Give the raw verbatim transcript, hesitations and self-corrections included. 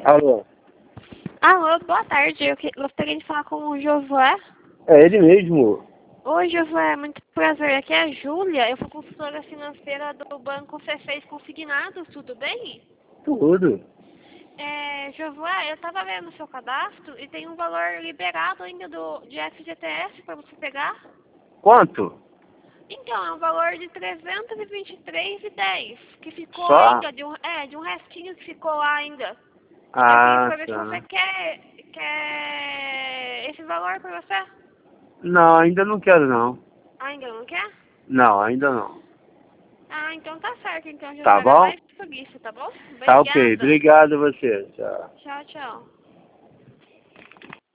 Alô? Alô, boa tarde. Eu que- gostaria de falar com o Josué. É ele mesmo. Oi, Josué, muito prazer. Aqui é a Júlia. Eu sou consultora financeira do Banco C seis Consignados, tudo bem? Tudo. É, Josué, eu estava vendo o seu cadastro e tem um valor liberado ainda do, de F G T S para você pegar. Quanto? Então, é um valor de trezentos e vinte e três e dez, que ficou Só? ainda, de um, é, de um restinho que ficou lá ainda. Eu queria Ah, saber se você tá. quer, quer esse valor para você. Não, ainda não quero não. Ainda não quer? Não, ainda não. Ah, então tá certo. Então, Tá Josué, era bom? mais por isso, tá bom? Tá ok. Obrigada. Obrigado a você. Tchau. Tchau, tchau.